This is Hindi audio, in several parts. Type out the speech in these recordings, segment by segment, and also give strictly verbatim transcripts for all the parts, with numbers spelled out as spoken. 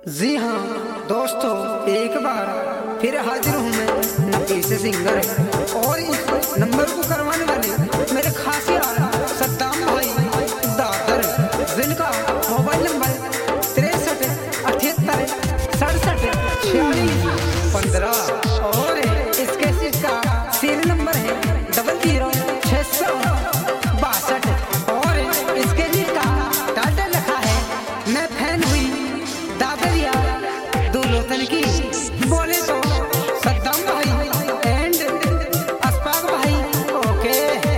जी हाँ दोस्तों, एक बार फिर हाजिर हूँ मैं नफीस सिंगर और इस नंबर को करवाने वाले मेरे खास यार सद्दाम भाई दादर, जिनका मोबाइल नंबर तिरसठ अठहत्तर सड़सठ छियालीस पंद्रह और इसके इसका सीरियल नंबर है डबल जीरो छः सौ बासठ और इसके जिसका टाइटल लिखा है मैं फैन हुई दादरिया दुलोतन की। बोले तो सद्दाम भाई एंड अशफाक भाई ओके।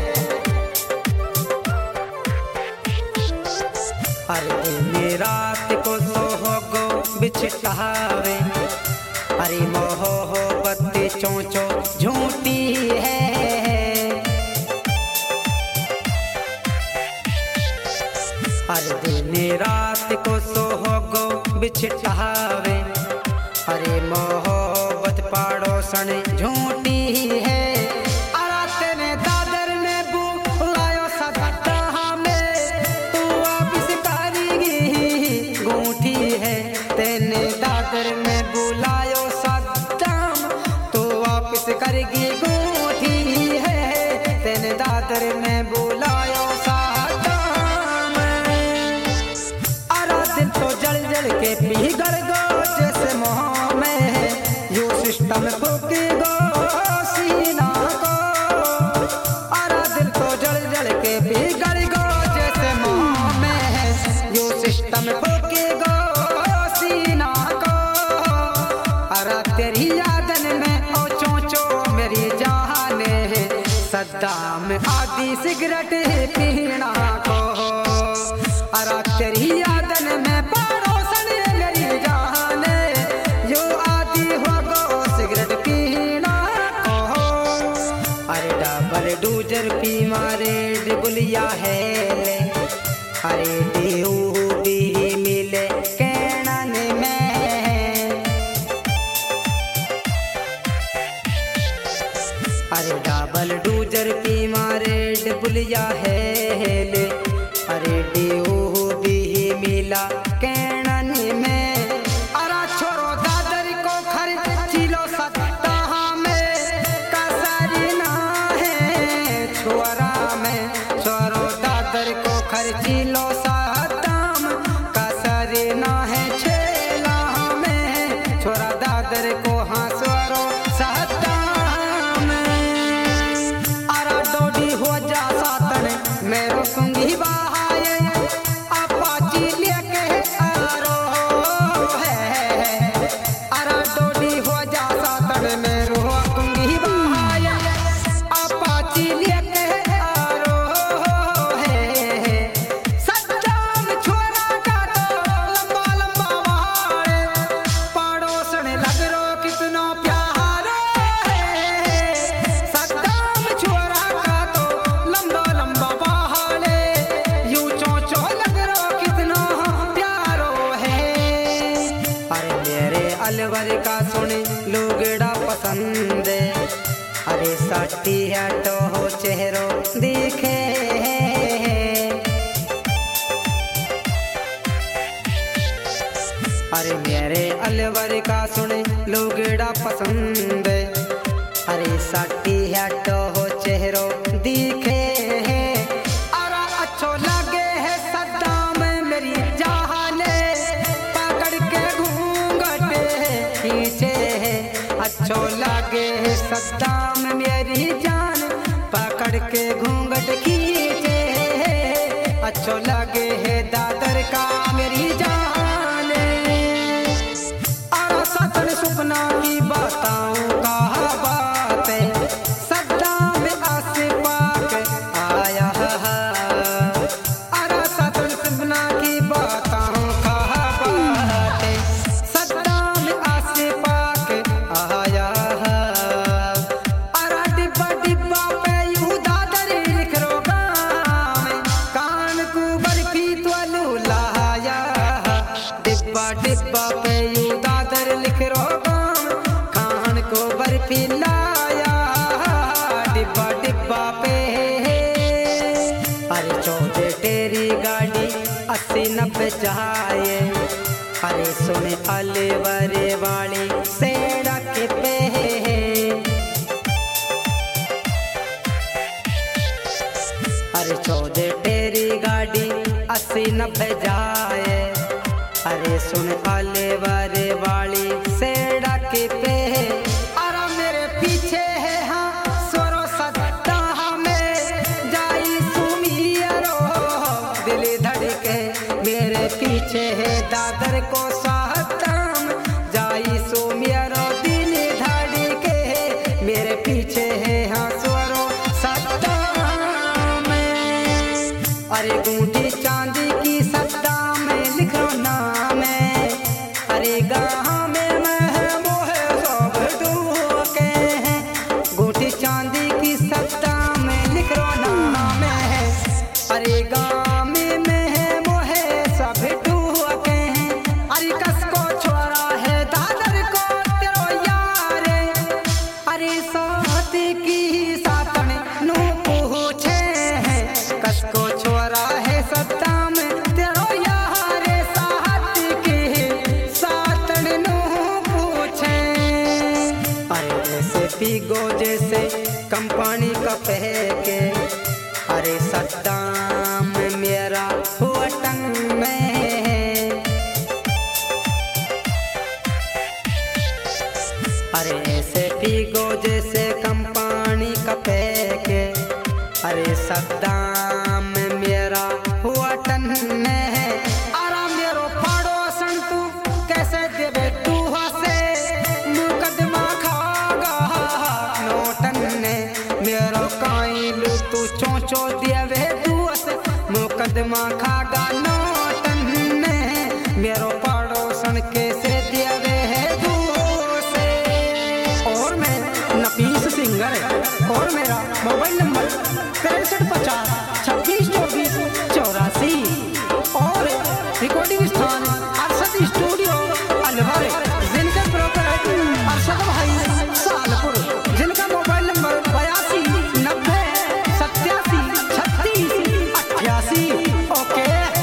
अरे मेरा को तो हो गो बिछटावे, अरे मोहब्बत चोंचो झूठी है। अरे दिन रात को सोहोगो बिछटावे, अरे मोहब्बत पड़ोसन झूठी है। अरे तेने दादर में बुलायो सद्दाम में, तू वापिस करेगी गूठी है। तेने दादर में बुलायो सद्दाम, तू वापिस करेगी गूठी है। तेने दादर में बुलायो के पिघल गो जैसे मोह में, यू सिस्टम फूकी गो सीना को। अरे दिल को जल जल के पिघल गो जैसे मोह में, यू सिस्टम फूकी गो सीना को। अरे तेरी यादन में ओ चोंचो मेरी जाने, सद्दाम आदि सिगरेट पीना को। अरे तेरी यादन में डूजर पी मारे डिबुलिया है, अरे देहू भी मिले कैणन में। अरे डबल डूजर पी मारे डिबुलिया है, अरे देहू भी मिला कैणन में। अरे छोरो दादर को खर्ची लो सद्दाम में, कसरी ना छोरा में। छोरो दादर को खर्ची लो सद्दाम, कसरी ना है छेला में। छोरा दादर को हाँ स्वरो सद्दाम। अरे डोडी हो जा सातन मेरो सुंगी बहाए, अपाची लेके आरो है। अरे डोडी हो जा सातन मेरो सुंगी बहाए, अपाची लेके आरो है। सद्दाम छोरा का तो लंबा लंबा बहाए, पड़ोसन लग रो कितना प्यारो है। सद्दाम छोरा का तो लंबा लंबा बहाए, यूं चोंचो लग रो कितना प्यारो है। अरे मेरे अलवर का सुने लोगड़ा पसंद, अरे साटी है तो हो चेहरो दिखे। अरे मेरे अलवर का सुने लोगड़ा पसंद, अरे साटी है तो हो चेहरो दिखे। अरे अच्छो लगे है सद्दाम मेरी जाने, पकड़ के घूंघट खींचे। अच्छो लगे है सद्दाम मेरी जान, पकड़ के घूंघट खींचे। अच्छो लगे है दादर का मेरी जान। अरे सतन सुपना की बताऊं कहा बात है, सद्दाम अशफाक आया। अरे सतन सुपना की बताऊं कहा बात है, सद्दाम अशफाक आया। अरे डिब्बा डिब्बा पे यूं दादर लिख रो गाम, कान को बर्फी तो लुलाया। डिब्बा डिब्बा पे यूं दादर लिख रो गाम, कान को बर्फी लाया। डिब्बा डिब्बा पे अरे चौथे तेरी गाड़ी अस्सी नब्बे जाए, अरे सुने अलवरे वाली सड़क पे अरे चौदह तेरी गाड़ी अस्सी नब्बे जाए। अरे सुन अलवरे वाली सड़क पे अरे मेरे पीछे है हाँ स्वरो सत्ता में जाई सुमियरो दिल धड़के मेरे पीछे है दादर को साहतम जाई सुमियरो दिल धड़के मेरे पीछे है हाँ स्वरो सत्ता में। अरे गूंठी चांदी की सत्ता में लिखो नाम है। अरे गाँव में मैं मोहे सब डूके हैं गूंठी चांदी की सत्ता में लिखो नाम है। अरे गाँव में मैं मोहे सब डूके हैं। अरे कसको छोरा है दादर को तेरो यारे अरे साथी की सातन नू पूछे हैं कसको छोरा है सत्ता में तेरो यारे साथी की सातन नू पूछे। अरे ऐसे पीगो जैसे कंपनी का पहके अरे सत्ता में मेरा हुआ टंग में। अरे ऐसे पीगो जैसे कंपनी का पैके अरे सद्दाम में मेरा हुआ टन है। अरे मेरो पड़ोसन तू कैसे देवे तू हसे मुकदमा खागा नोटन ने मेरो काइलू तू चोचो देवे तू हसे मुकदमा खागा नोटन ने मेरो पड़ोसन कैसे देवे है तू से। और मैं नपीस सिंगर है और मेरा मोबाइल नंबर पैंसठ पचास छब्बीस चौबीस चौरासी और रिकॉर्डिंग स्थान अरशद स्टूडियो अलवर जिनका ब्रोकर है अरशद भाई सालपुर जिनका मोबाइल नंबर बयासी नब्बे सत्यासी छत्तीस अट्ठासी। ओके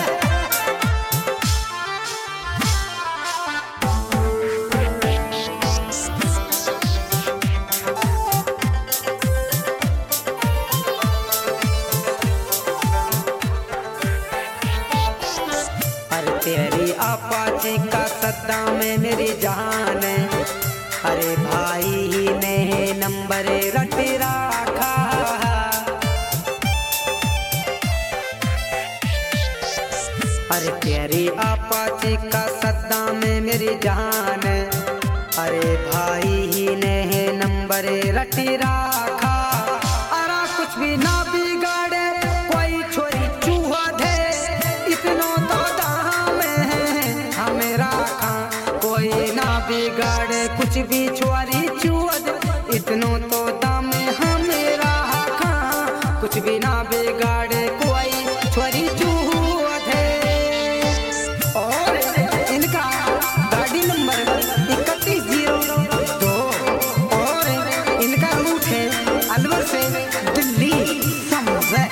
तेरी अपाची का सद्दा में मेरी जान है। अरे भाई ने नंबर रट रखा अरे तेरी अपाची का सद्दा में मेरी जान है। अरे भाई ने नंबर रट रखा अरे कुछ भी ना बिगाड़े कोई छोरी चूहा दे इतनो तो कोई ना बिगाड़े कुछ भी छोरी चूद इतनो तो दाम हमेरा खा कुछ भी ना बिगाड़े कोई छोरी चूद है। और इनका गाड़ी नंबर इकतीस जीरो दो और इनका रूट है अलवर से दिल्ली समझे।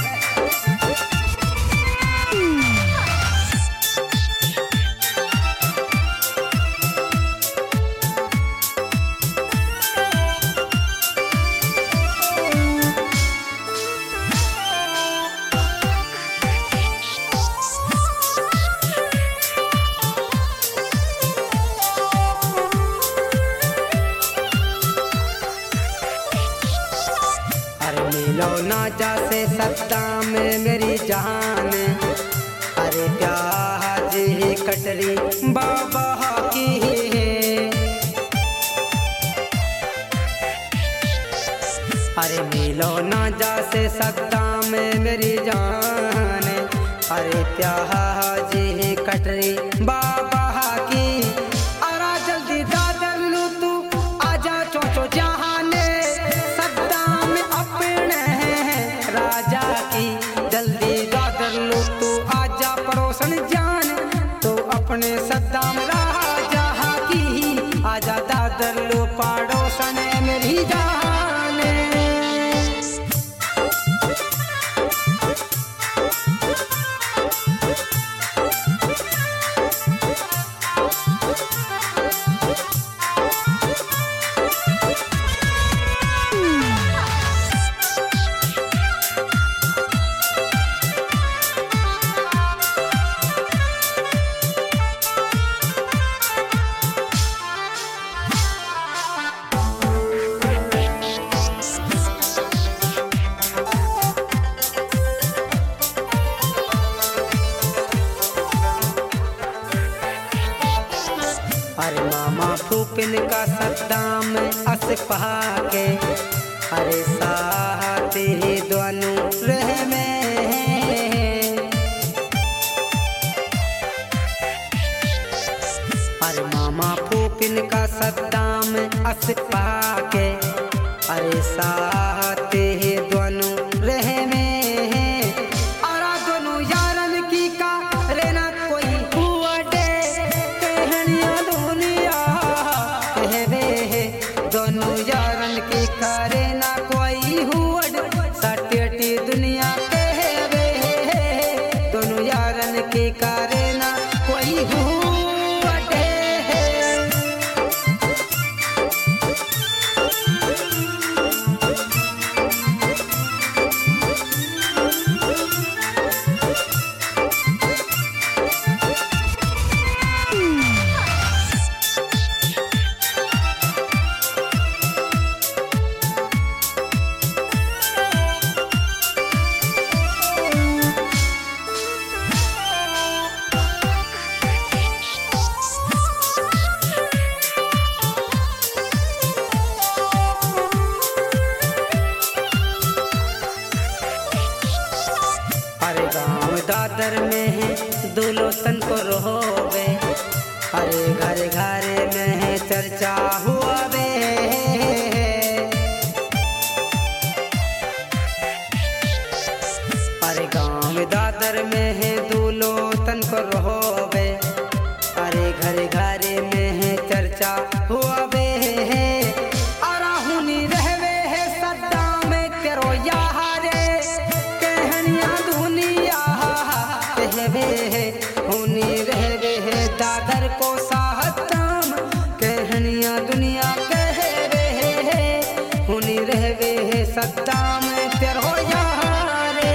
मिलो ना जैसे सत्ता में मेरी जान अरे प्याज ही कटरी बाबा की है। अरे मिलो ना जैसे सत्ता में मेरी जान अरे प्याज ही कटरी बाबा की। अरे जल्दी दादर लू तू आजा चोचो जहाने राजा की जल्दी दादर लो तू आजा पड़ोसन जान तो अपने सद्दाम राजा की आजा दादर लो पड़ोसन मेरी जान। अरे मामा फूपिन का सद्दाम असफा के अरे साथ ही दोनों रह में। अरे मामा फूपिन का सद्दाम असफा के अरे साथ ही दोनों रह में। और दोनों यारन की का रहना कोई हुआ दे कहनिया दुनिया कहवे दोनों यारन की का रहना कोई हुआ सटेटी दुनिया कहवे दोनों यारन की का रहना कोई हुआ दे। अरे गाँव दादर में है दूल्हो तन को रोवे अरे घर घर में है चर्चा हुआ बे। अरे गाँव दादर में है दूल्हो तन को रोवे अरे घर घर में है चर्चा हुआ बे। हुनी रहवे है दादर को साहतम कहनिया दुनिया कहवे है हुनी रहवे है सद्दाम तेरो यारे।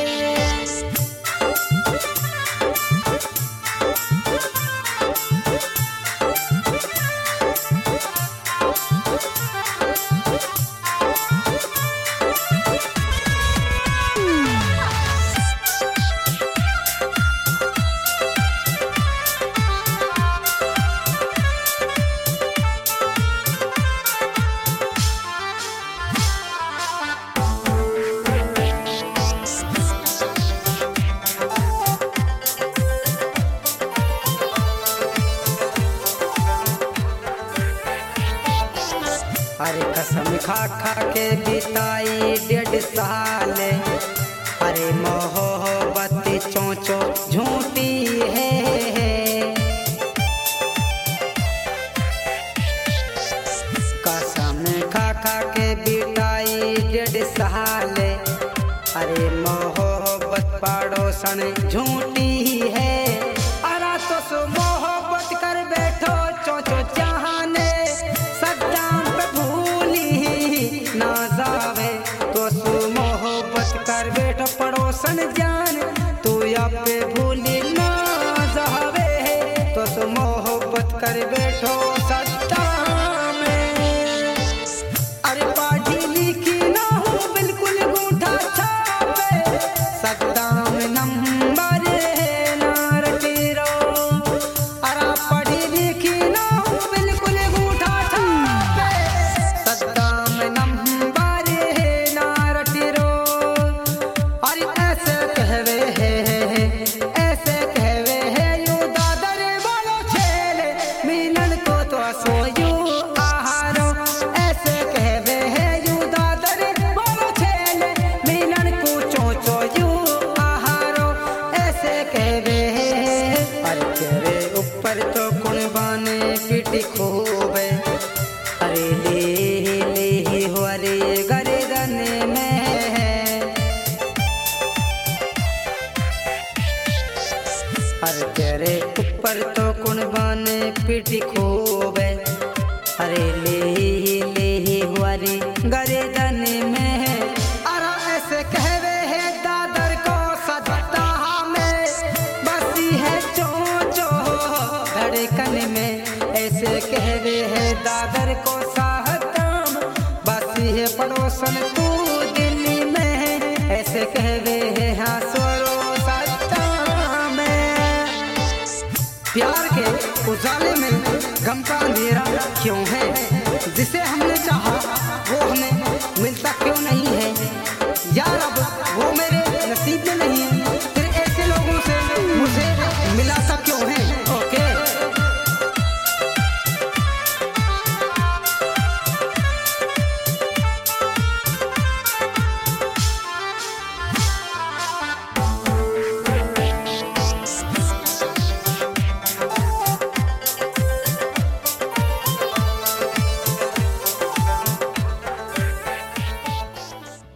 अरे कसम खा खा के बिताई डेढ़ साल अरे मोहब्बत चोंचो झूठी है। कसम खा खा के बिताई डेढ़ साल अरे मोहब्बत पड़ोसन झूठी है। अरे तो सो मोहब्बत कर बैठो चोंचो जहाने सद्दाम पे भूली ना जावे तो सो मोहब्बत कर बैठो पड़ोसन जान तू या पे भूली ना जावे तो सो मोहब्बत कर बैठो सद्दाम में। अरे पढ़ी लिखी ना हो बिल्कुल गूंठा छापे सद्दाम नंबर ना रटीरो। अरे पढ़ी लिखी ना हो बिल्कुल गूंठा छापे सद्दाम नंबर ना रटीरो। अरे ऐसे कहवे है ऐसे कहवे है यू दादर वालो छेले मिलन को तो सोयू आहारो। ऐसे कहवे है यू दादर वालो छेले मिलन को चोचो यू आहारो। ऐसे कहवे है अरे तेरे ऊपर तो कुर्बाने पिटी खूब अरे ले ले हो अरे गर्दन में है। अरे तेरे ऊपर तो कुर्बाने पिटी खूब अरे ले ले हो अरे गर्दन में है। अरे ऐसे कहवे है दादर को सद्दा में बसी है चोचो धड़कन में। ऐसे कहवे है दादर को साहतम बसी है पड़ोसन तू दिल्ली में। ऐसे कहवे है हाँ स्वरो सद्दा में प्यार के उजाले में गम का अंधेरा क्यों है, जिसे हमने